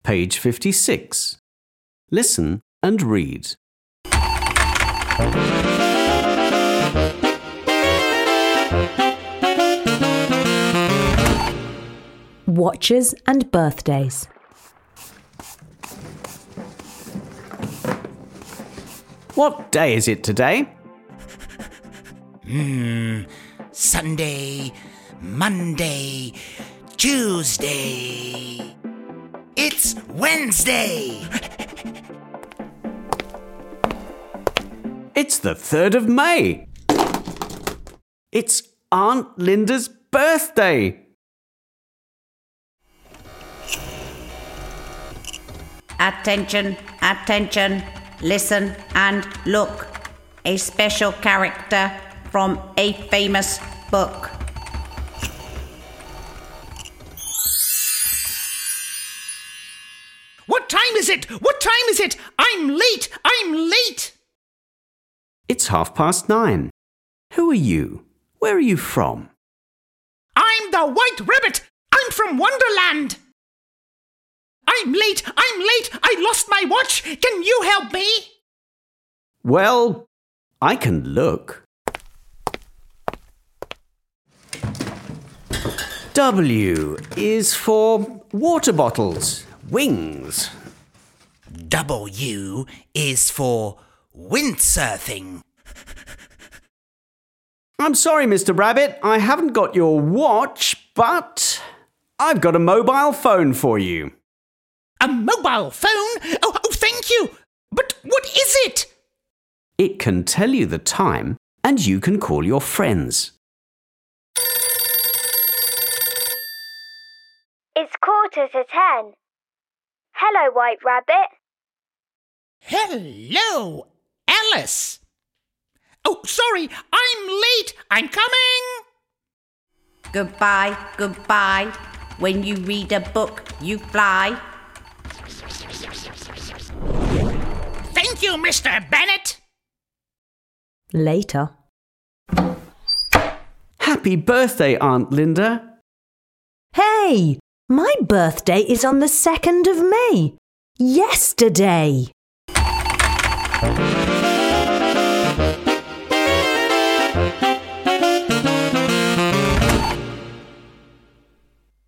Page 56. Listen and read. Watches and birthdays. What day is it today? Sunday, Monday, Tuesday. It's Wednesday. It's the 3rd of May. It's Aunt Linda's birthday. Attention, attention, listen and look. A special character from a famous book. What time is it? What time is it? I'm late. I'm late. It's 9:30. Who are you? Where are you from? I'm the White Rabbit. I'm from Wonderland. I'm late. I'm late. I lost my watch. Can you help me? Well, I can look. W is for water bottles, wings. W is for windsurfing. I'm sorry, Mr. Rabbit, I haven't got your watch, but I've got a mobile phone for you. A mobile phone? Oh, thank you. But what is it? It can tell you the time and you can call your friends. It's 9:45. Hello, White Rabbit. Hello, Alice. Oh, sorry, I'm late. I'm coming. Goodbye, goodbye. When you read a book, you fly. Thank you, Mr. Bennet. Later. Happy birthday, Aunt Linda. Hey! My birthday is on the 2nd of May. Yesterday.